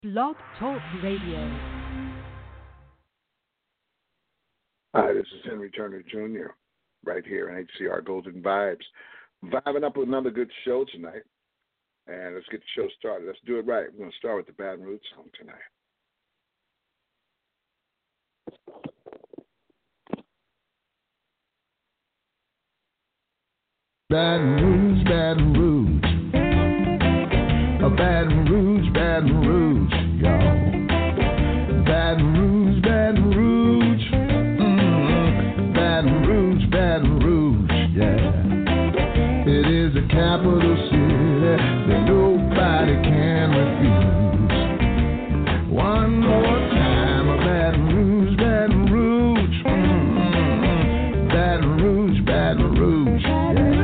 Blog Talk Radio. Hi, this is Henry Turner Jr. right here in HCR Golden Vibes. Vibing up with another good show tonight. And let's get the show started. Let's do it right. We're going to start with the Baton Rouge song tonight. Baton Rouge, Baton Rouge. Baton Rouge, Baton Rouge, y'all. Baton Rouge, Baton Rouge. Baton Rouge, Baton Rouge, yeah. It is the capital city that nobody can refuse. One more time, Baton Rouge, Baton Rouge. Baton Rouge, Baton Rouge, yeah.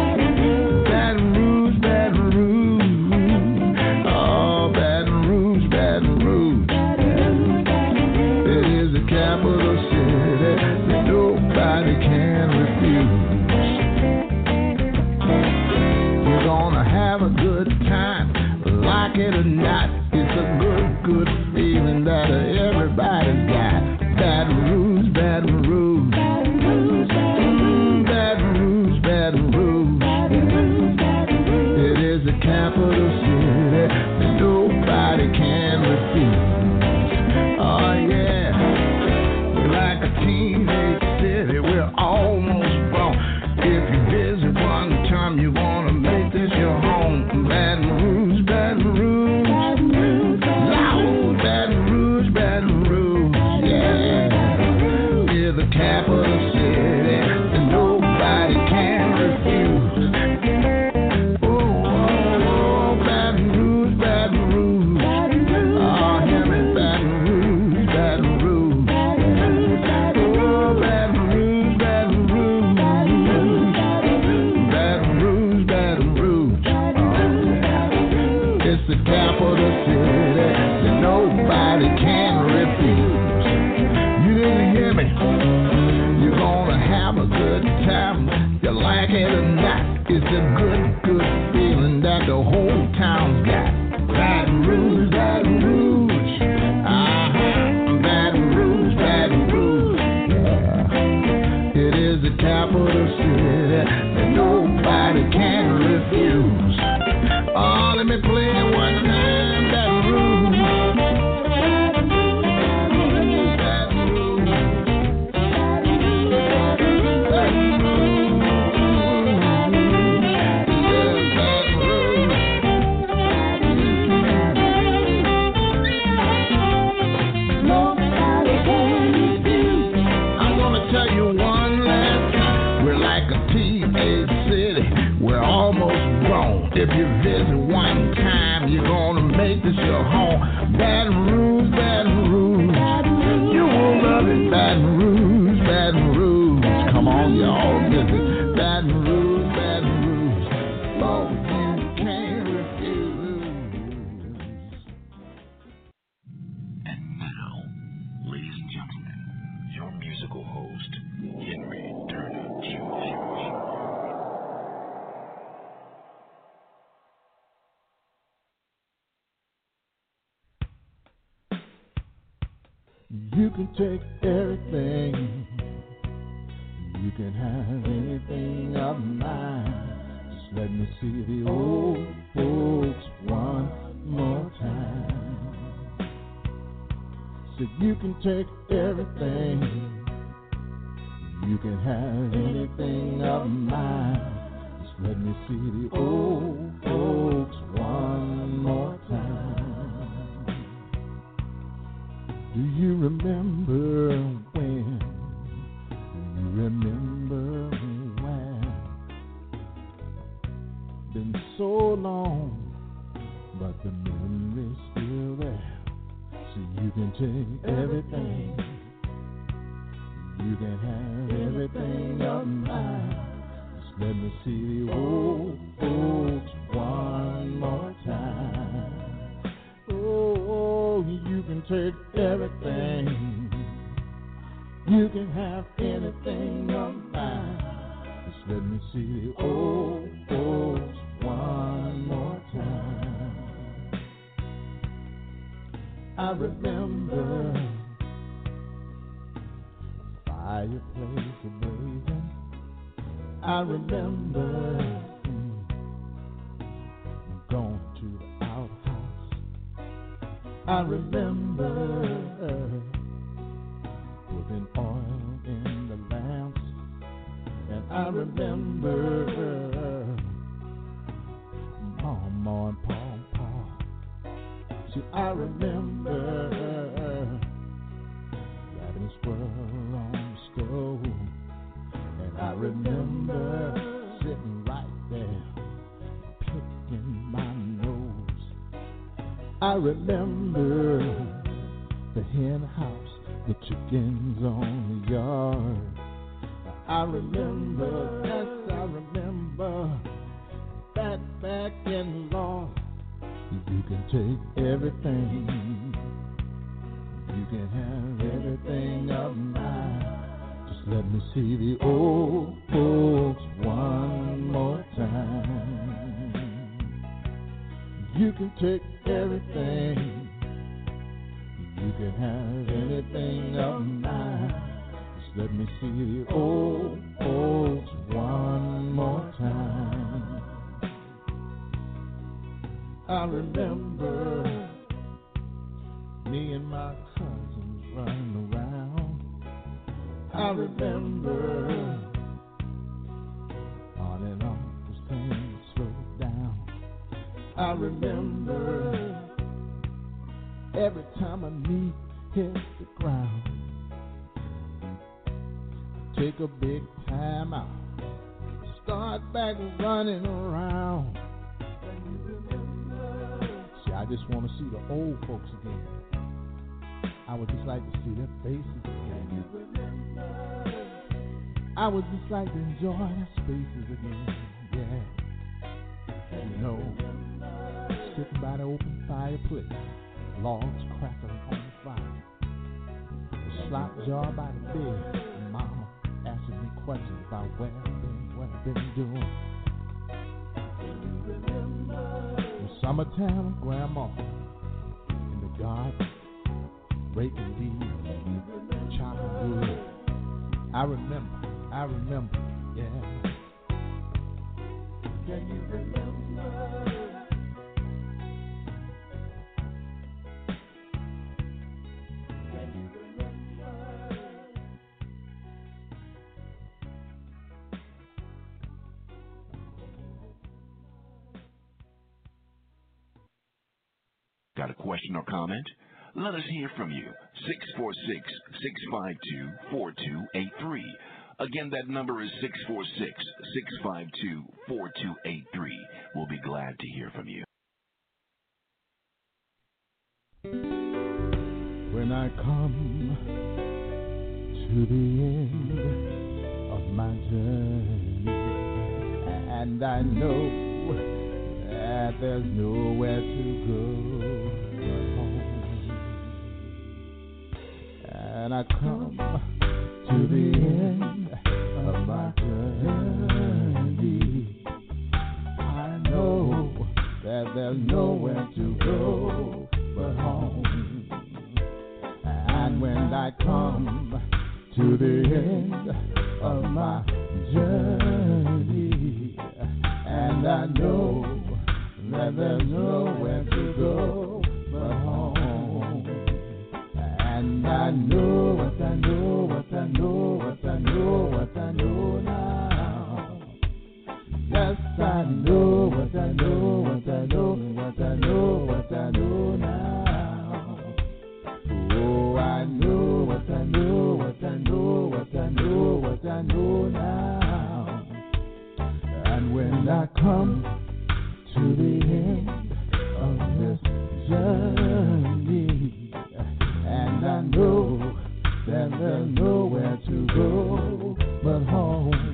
It or not, it's a good feeling that everybody's got. Baton Rouge, Baton Rouge, Baton Rouge, Baton Rouge. It is the capital city that nobody can refuse. Oh yeah, we're like a teenage city, we're almost grown. If you visit one time, you wanna make this your home. Baton Rouge, Baton Rouge. Capital city that nobody can refuse. Oh, Baton Rouge, Baton Rouge. Oh, hear me, Baton Rouge, Baton Rouge. Oh, Baton Rouge, Baton Rouge. Baton Rouge, Baton Rouge. Oh, yeah. It's the capital city that nobody can refuse. You didn't hear me? Have a good time, you like it or not. It's a good feeling that the whole town's got. Baton Rouge, Baton Rouge. Baton Rouge, Baton Rouge. Yeah. It is the capital city that nobody can refuse. Oh, let me play it one time, Baton Rouge. If you visit one time, you're gonna make this your home. Baton Rouge, Baton Rouge. You will love it, Baton Rouge, Baton Rouge. Come on, y'all, visit Baton Rouge, Baton Rouge. Oh, you can't refuse. And now, ladies and gentlemen, your musical host, Henry Turner Jr. You can take everything, you can have anything of mine. Just let me see the old folks one more time. So you can take everything, you can have anything of mine. Just let me see the old folks one more time. Do you remember when? Do you remember when? Been so long, but the memory's still there. So you can take everything, you can have everything of mine. Just let me see the old folks one more time. Oh, you can take everything, you can have anything of mine. Just let me see the old folks one more time. I remember fireplace blazing. I remember going to the outhouse. I remember putting oil in the lamps, and I remember Mama and Papa. See, I remember having a squirrel on the stove, and I remember sitting right there picking my nose. I remember the hen house, the chickens on the yard. I remember, yes, I remember that back in law. You can take everything, you can have everything of mine. Just let me see the old folks one more time. You can take everything, you can have anything of mine. Just let me see the old folks one more time. I remember me and my cousins running around. I remember on and off was things slowed down. I remember every time a knee hit the ground, take a big time out, start back running around. I just want to see the old folks again. I would just like to see their faces again. I would just like to enjoy their spaces again. Yeah. And you know, sitting by the open fireplace, logs crackling on the fire, the slop jar by the bed, and Mama asking me questions about what I've been doing. Summertime, Grandma in the garden, raking leaves, chopping wood. I remember, yeah. Can you remember? Can you remember? Got a question or comment? Let us hear from you. 646-652-4283. Again, that number is 646-652-4283. We'll be glad to hear from you. When I come to the end of my journey, and I know that there's nowhere to go but home, and I come to the end of my journey, I know that there's nowhere to go but home. And when I come to the end of my journey, and I know that there's nowhere to go but home, and I know what I know, what I know, what I know, what I know now. Yes, I know what I know, what I know, what I know, what I know now. Oh, I know what I know, what I know, what I know, what I know now. And when I come to the end of this journey, and I know that there's nowhere to go but home.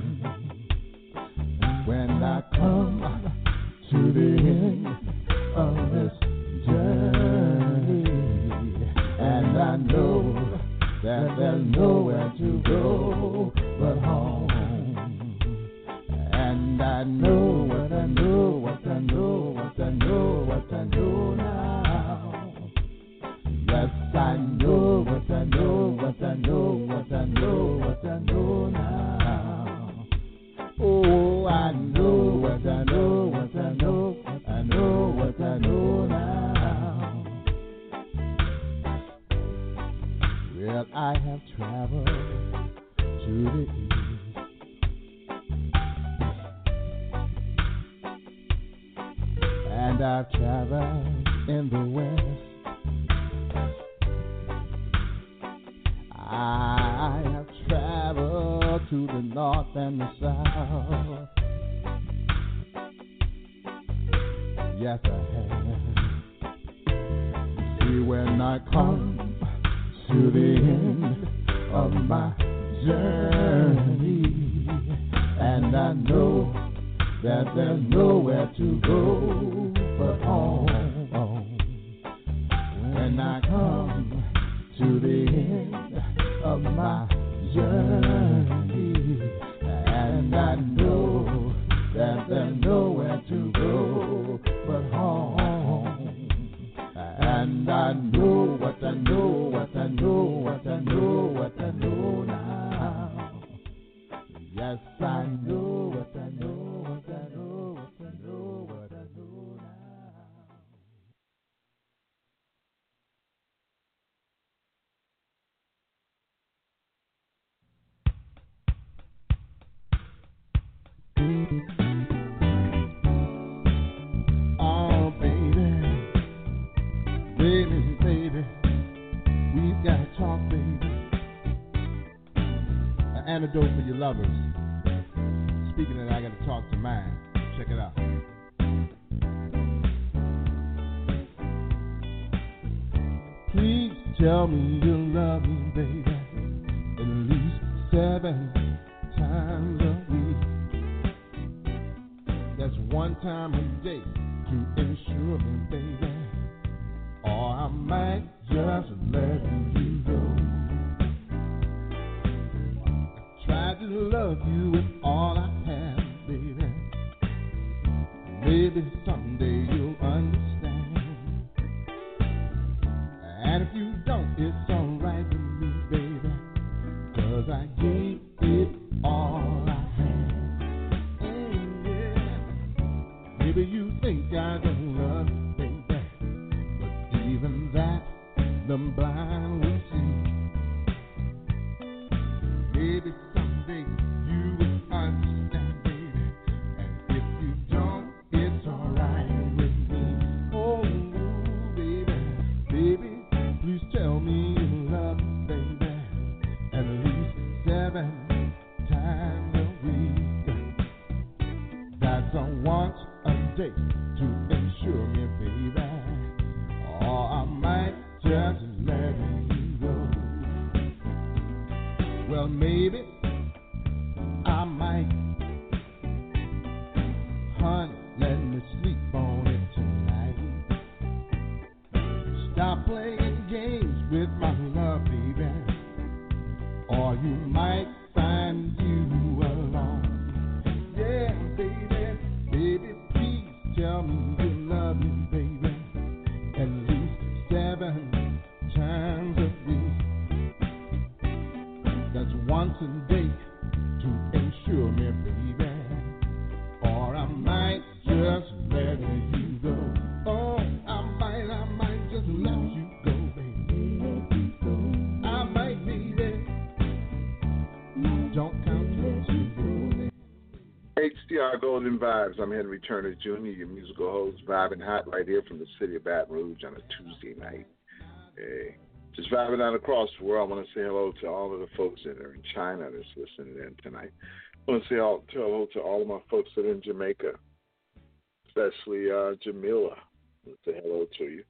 When I come to the end of this journey, and I know that there's nowhere to go but home. And I know what I know, what I know, what I know, what I know now. Yes, I know what I know, what I know, what I know, what I know now. Oh, I know what I know, what I know, I know what I know now. Well, I have traveled to the east, and I've traveled in the west. I have traveled to the north and the south. Yes, I have. You see, when I come to the end of my journey, and I know that there's nowhere to go but home. When I come to the end of my journey, and I know that there's nowhere to go but home. And I know what I know, what I know, what I know, what I know now. Yes, I know what I know, what I know, what I know, what I know now. Oh, baby, baby, baby, we've got to talk, baby. An antidote for your lovers. Speaking of that, I got to talk to mine. Check it out. Please tell me you love me, baby, at least 7 times a week. That's 1 time a day to ensure me, baby, or I might just let you go. I tried to love you with all I have, baby. Maybe someday you'll understand. And if you don't, it's alright with me, baby, 'cause I gave it all I had. Yeah. Maybe you think I don't love you, baby, but even that the blind will see. Maybe someday you will understand, baby, and if you don't, it's alright with me. Oh, baby, baby, please tell me you love me, baby, at least 7 times a week. That's a once a day to ensure me, baby, or I might just let you go. Well, maybe I might, honey, let me sleep on it tonight. Stop playing games with my love, baby, or you might find you alone. Yeah, baby, baby, please tell me you love me, baby, at least 7 times a week. That's once a day to ensure me, baby, or I might just let you go. Oh, I might just let you go, baby. I might, baby. Don't count me. HDR Golden Vibes. I'm Henry Turner Jr., your musical host, vibing hot right here from the city of Baton Rouge on a Tuesday night. Hey, just vibing out across the world. I want to say hello to all of the folks that are in China that's listening in tonight. I want to say hello to all of my folks that are in Jamaica, especially Jamila. I want to say hello to you.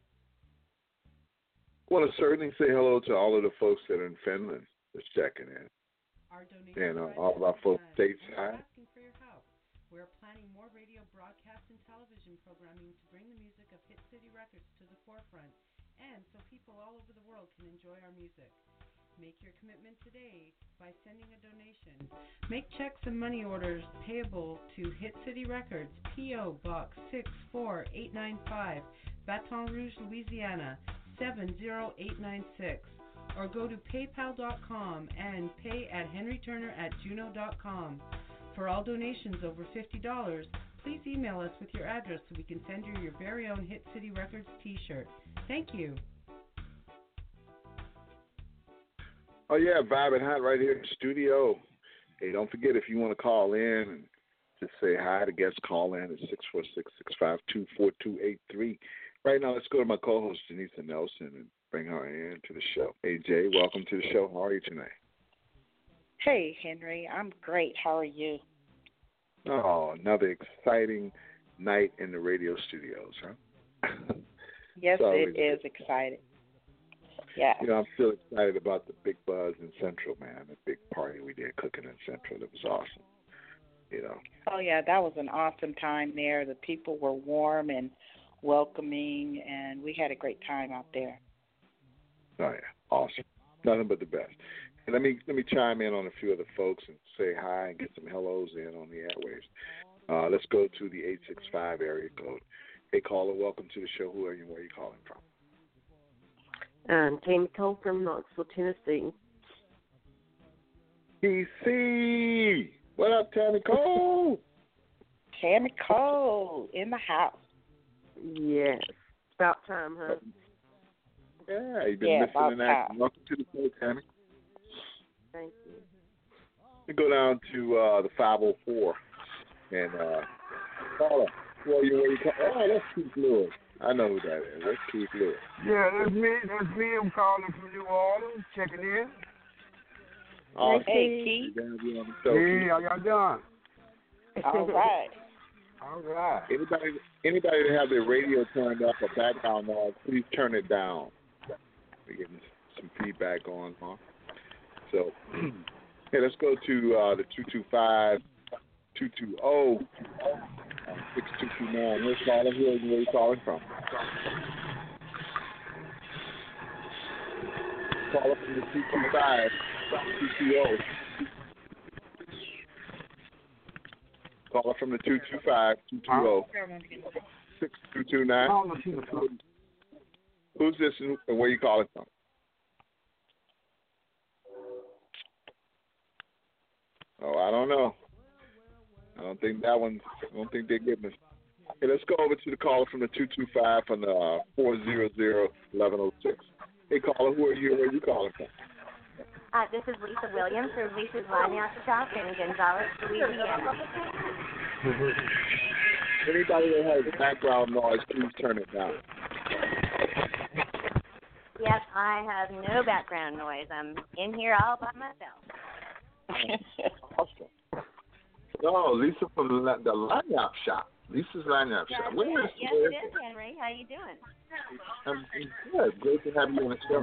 I want to certainly say hello to all of the folks that are in Finland that's checking in. And all of our folks stateside. We're planning more radio broadcast and television programming to bring the music of Hit City Records to the forefront, and so people all over the world can enjoy our music. Make your commitment today by sending a donation. Make checks and money orders payable to Hit City Records, P.O. Box 64895, Baton Rouge, Louisiana, 70896 or go to paypal.com and pay at henryturner@juno.com. For all donations over $50, please email us with your address so we can send you your very own Hit City Records t-shirt. Thank you. Oh, yeah, Vibe and Hot right here in the studio. Hey, don't forget, if you want to call in and just say hi, the guest call in at 646-652-4283. Right now, let's go to my co-host, Janisa Nelson, and bring her in to the show. Hey, Jay, welcome to the show. How are you tonight? Hey, Henry. I'm great. How are you? Oh, another exciting night in the radio studios, huh? Yes, it is exciting. Yeah. You know, I'm still excited about the Big Buzz in Central, man. The big party we did cooking in Central. It was awesome. You know. Oh, yeah, that was an awesome time there. The people were warm and welcoming, and we had a great time out there. Oh, yeah. Awesome. Nothing but the best. And let me chime in on a few of the folks and say hi and get some hellos in on the airwaves. Let's go to the 865 area code. Hey, caller, welcome to the show. Who are you and where are you calling from? Tammy Cole from Knoxville, Tennessee. TC! What up, Tammy Cole? Tammy Cole in the house. Yes. About time, huh? Yeah, you've been missing in action. Welcome to the show, Tammy. Thank you. We go down to the 504 and caller. Who are you? Where you call? Oh, that's Keith Lewis. I know who that is. That's Keith Lewis. Yeah, that's me. I'm calling from New Orleans, checking in. Awesome. Hey, Keith. Hey, how y'all doing? All right. All right. Anybody that have their radio turned up or background noise, please turn it down. We're getting some feedback going on. So, hey, let's go to the 225-220-6229. Where's caller? Where are you calling from? Caller from the 225-220. Caller from the 225-220-6229. Who's this and where are you calling from? Oh, I don't know. I don't think they're getting us. Okay, let's go over to the caller from the 225 on the 400-1106. Hey, caller, who are you and where are you calling from? This is Lisa Williams from Lisa's Lanyard Shop in Gonzales, Louisiana. Anybody that has background noise, please turn it down. Yes, I have no background noise. I'm in here all by myself. Awesome. Oh, Lisa from the Lanyard Shop. Lisa's Lanyard Shop. Yes, it is, Henry. How you doing? I'm good. Great to have you on the show.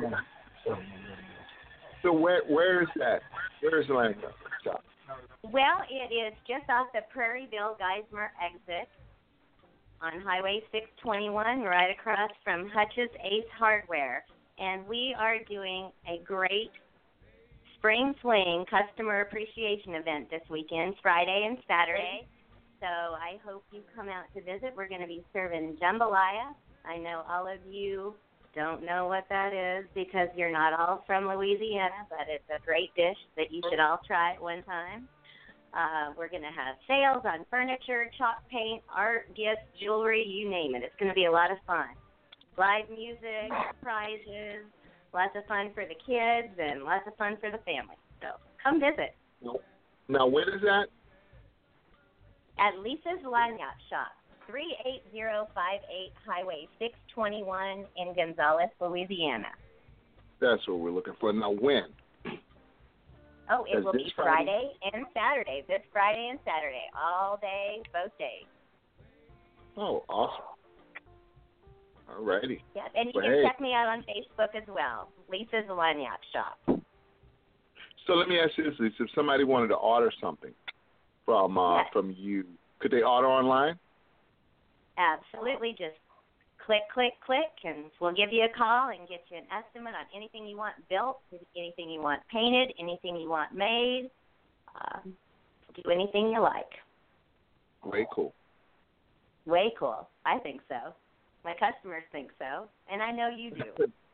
So where is that? Where is the Lanyard Shop? Well, it is just off the Prairieville Geismar exit on Highway 621, right across from Hutch's Ace Hardware. And we are doing a great Spring Fling customer appreciation event this weekend, Friday and Saturday. So I hope you come out to visit. We're going to be serving jambalaya. I know all of you don't know what that is because you're not all from Louisiana, but it's a great dish that you should all try at one time. We're going to have sales on furniture, chalk paint, art, gifts, jewelry, you name it. It's going to be a lot of fun. Live music, prizes, lots of fun for the kids, and lots of fun for the family. So come visit. Now, where is that? At Lisa's Lanyard Shop, 38058 Highway 621 in Gonzales, Louisiana. That's what we're looking for. Now, when? Oh, it will be Friday and Saturday. This Friday and Saturday. All day, both days. Oh, awesome. All righty. Yeah, and you can check me out on Facebook as well. Lisa's Lanyard Shop. So let me ask you this, Lisa. If somebody wanted to order something from you, could they order online? Absolutely. Just click, and we'll give you a call and get you an estimate on anything you want built, anything you want painted, anything you want made. Do anything you like. Way cool. Way cool. I think so. My customers think so, and I know you do.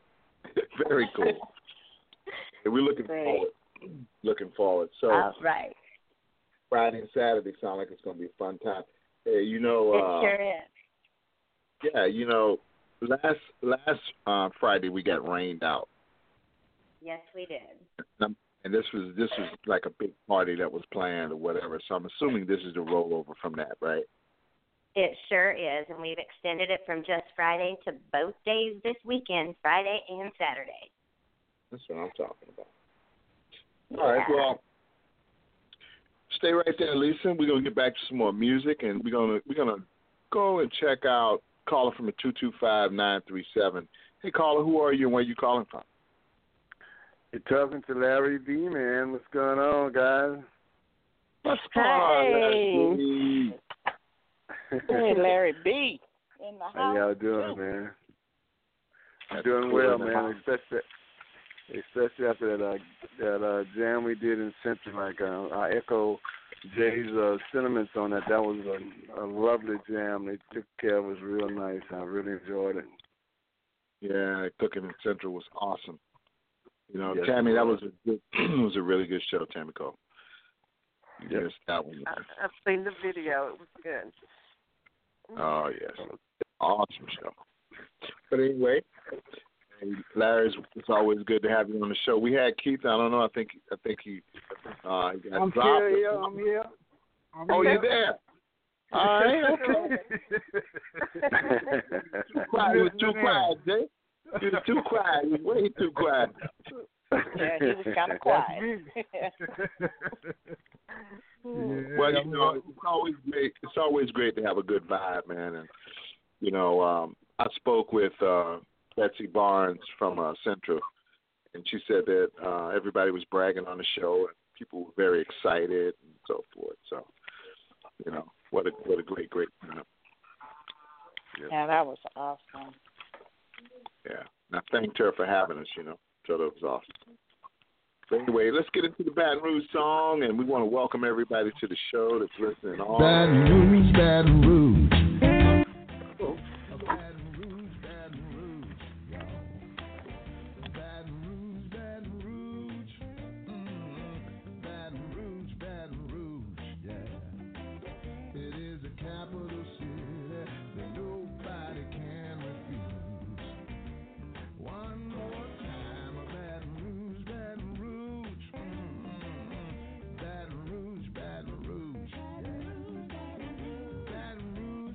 Very cool. And we're looking Great. forward. Looking forward. So All right. Friday and Saturday sound like it's going to be a fun time. Hey, It sure is. Yeah, last Friday we got rained out. Yes, we did. And this was like a big party that was planned or whatever. So I'm assuming this is the rollover from that, right? It sure is, and we've extended it from just Friday to both days this weekend, Friday and Saturday. That's what I'm talking about. All right, well, stay right there, Lisa. We're gonna get back to some more music, and we're gonna go and check out caller from the 225-937. Hey, caller, who are you and where you calling from? You're talking to Larry B, man. What's going on, guys? What's going on, Larry? Hey, Larry B. In the house. How y'all doing, man? Doing well, man. Especially after that jam we did in Central. Like I echo Jay's sentiments on that. That was a lovely jam. They took care of us real nice. I really enjoyed it. Yeah, Cooking in Central was awesome. You know, Yes, Tammy, that was a really good show, Tammy Cole. You missed that one. I've seen the video. It was good. Oh, yes. Awesome show. But anyway, Larry, it's always good to have you on the show. We had Keith. I don't know. I think he got I'm dropped. here. Oh, you're there. All right. Okay. You was too quiet, Jay. You was too quiet. You was way too quiet. Yeah, he was kind of quiet. Well, you know, it's always great. It's always great to have a good vibe, man. And you know, I spoke with Betsy Barnes from Central, and she said that everybody was bragging on the show, and people were very excited and so forth. So, you know, what a great time. Yeah, that was awesome. Yeah, and I thanked her for having us. You know, so that was awesome. But anyway, let's get into the Baton Rouge song, and we want to welcome everybody to the show that's listening on. Baton Rouge, Baton Rouge. Baton Rouge,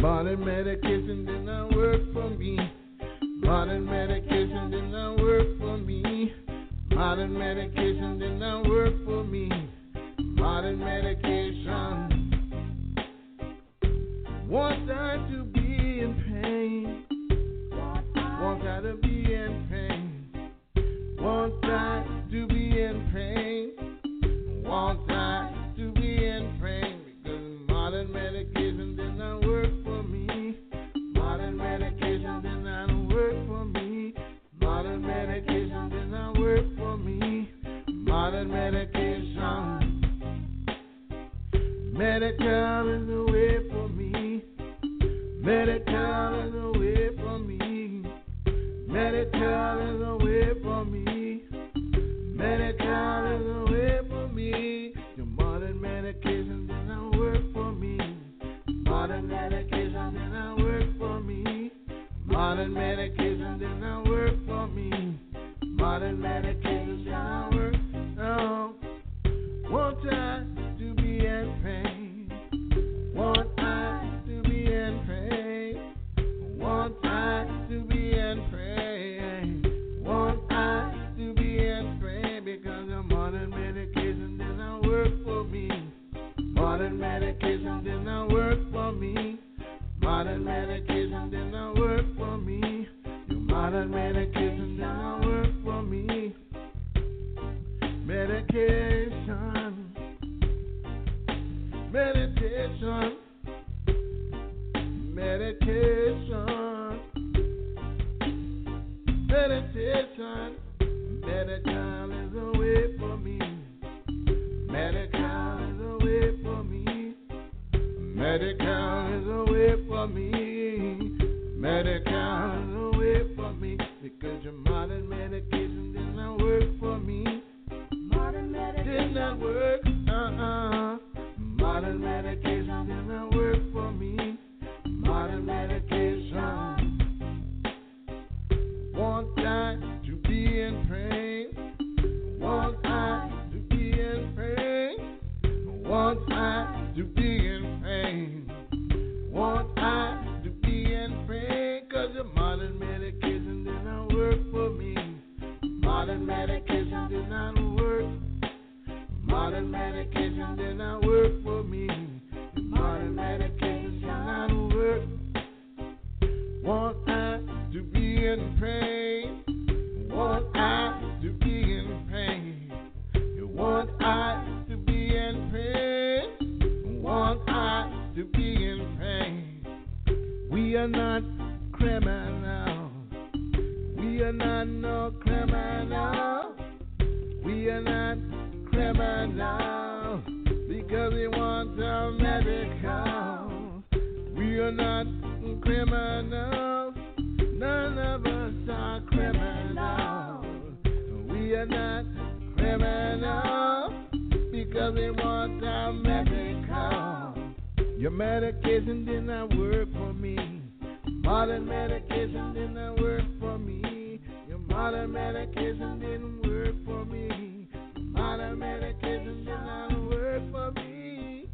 Modern medication did not work for me. Modern medication did not work for me. Modern medication did not work for me. Modern medication. Want I to be in pain. Want I to be in pain. Want I to be in pain. Want I to be in pain. Because modern medication did not work for me. Modern medication did not work for me. Modern medication did not work for me. Modern medication. Medical is the way for me. Medical is the way for me. Medical is the way for me. Medical is the way for me. Your modern medication did not work for me. Modern medication did not work for me. Modern medication did not work for me. Modern medication did not work. No. Want I to be in pain? Want I to be in pain? Want I to be in pain? Want I to be in pain? Because the modern medication did not work for me. Modern medication did not work for me. Modern medication did not work for me. Your modern medication did not work for me. Medication. Meditation. Medication. Meditation. Medical is the way for me. Medical is the way for me. Medical is the way for me. Medical is the way for me. Because your modern medication did not work for me. Modern medication did not work. Modern medication did not work for me. Modern medication. Want I to be in pain? Want I to be in pain? Want I to be in pain? Want I to be in pain? Cause your modern medication did not work for me. Modern medication did not work. Modern medication did not work for me. Modern medication did not work. Want I to be in pain? Want I to be in pain? You want I to be in pain? Want I to be in pain? We are not criminal. We are not no criminal. We are not criminal because we want our medical. We are not criminal. None of us are criminal. We are not criminal because we want our medical. Your medication did not work for me. Modern medication did not work for me. Your modern medication didn't work for me. Modern medication did not work for me.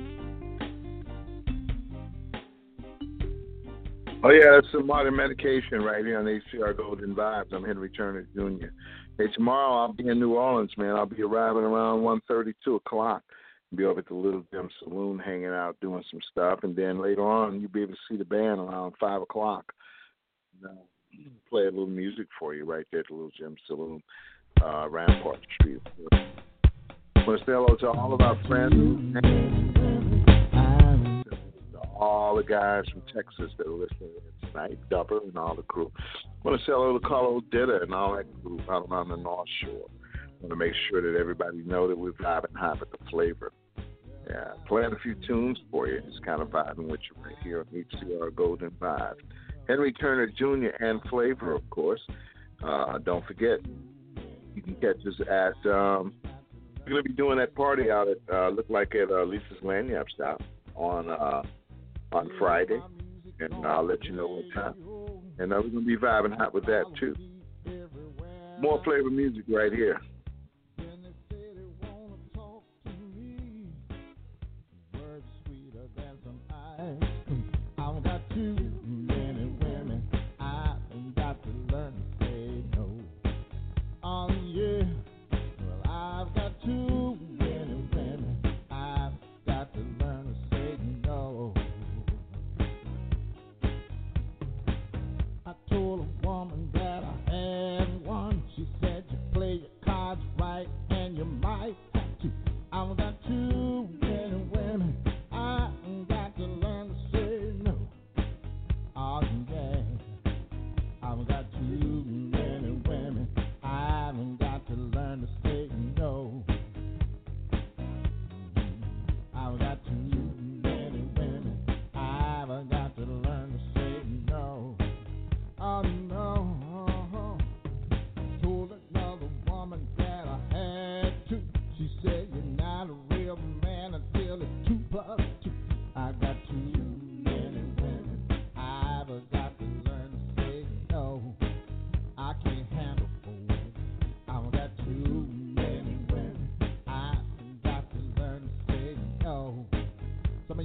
Oh, yeah, that's some modern medication right here on HCR Golden Vibes. I'm Henry Turner Jr. Hey, tomorrow I'll be in New Orleans, man. I'll be arriving around 1:30, 2 o'clock. Be over at the Little Gem Saloon hanging out, doing some stuff. And then later on, you'll be able to see the band around 5 o'clock. Play a little music for you right there at the Little Gem Saloon, Rampart Street. I want to say hello to all of our friends, all the guys from Texas that are listening tonight, Dubber and all the crew. I want to say hello to Carlo Ditta and all that group out on the North Shore. I want to make sure that everybody know that we're vibing high with the flavor. Yeah, playing a few tunes for you. Just kind of vibing with you right here on HCR Golden Vibes. Henry Turner Jr. and Flavor, of course. Don't forget, you can catch us at, we're going to be doing that party out at, look like at Lisa's Lanyard Stop on Friday. And I'll let you know what time. And we're going to be vibing hot with that, too. More flavor music right here. I'm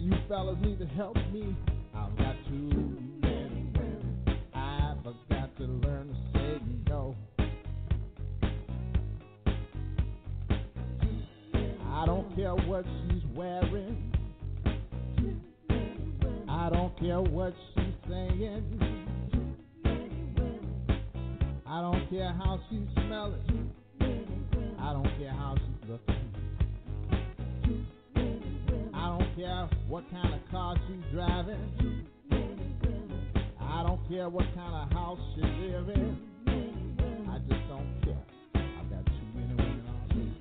You fellas need to help me. I've got too many women. I've got to learn to say no. I don't care what she's wearing. I don't care what she's saying. I don't care how she's smelling. I don't care how she's looking. I don't care what kind of car she's driving. I don't care what kind of house she lives in. I just don't care. I've got too many women on me.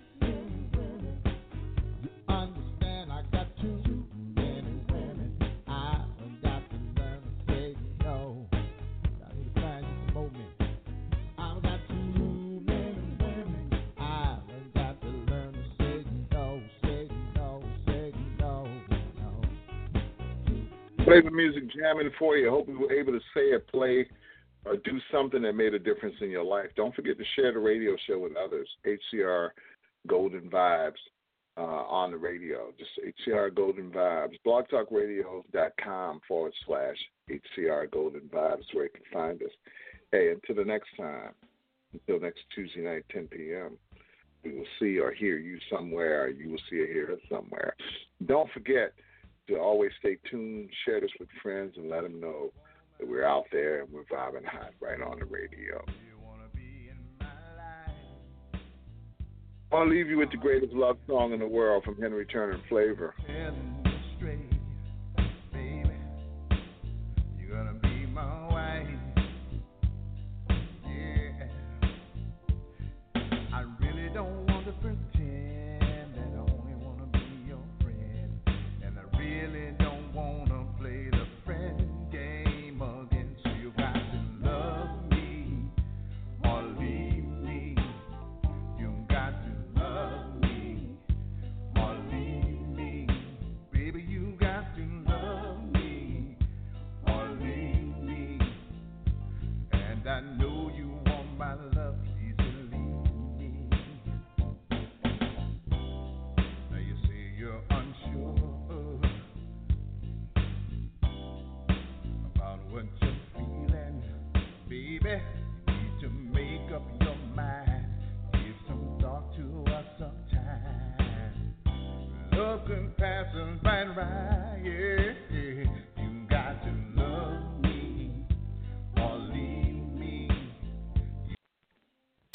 You understand? I got too many women. I've got to learn to say no. I need to find you some more men. I've got too many women. I've got to learn to say no, say no, say no, no. Play the music jamming for you. I hope we were able to say or play or do something that made a difference in your life. Don't forget to share the radio show with others. HCR Golden Vibes on the radio. Just HCR Golden Vibes. blogtalkradio.com/HCR Golden Vibes where you can find us. Hey, until the next time, until next Tuesday night, 10 p.m., we will see or hear you somewhere, or you will see or hear us somewhere. Don't forget to always stay tuned, share this with friends, and let them know that we're out there and we're vibing hot right on the radio. I'll leave you with the greatest love song in the world from Henry Turner and Flavor. You're gonna be my wife. Yeah. I really don't want to pretend that I only want to be your friend. And I really don't want to play the friend game against you. You got to love me or leave me. You got to love me or leave me. Baby, you got to love me or leave me. And I know you want my love, please believe me. Now you say you're unsure about what you're feeling. Baby, you need to make up your mind. Give some thought to us sometime. Love can pass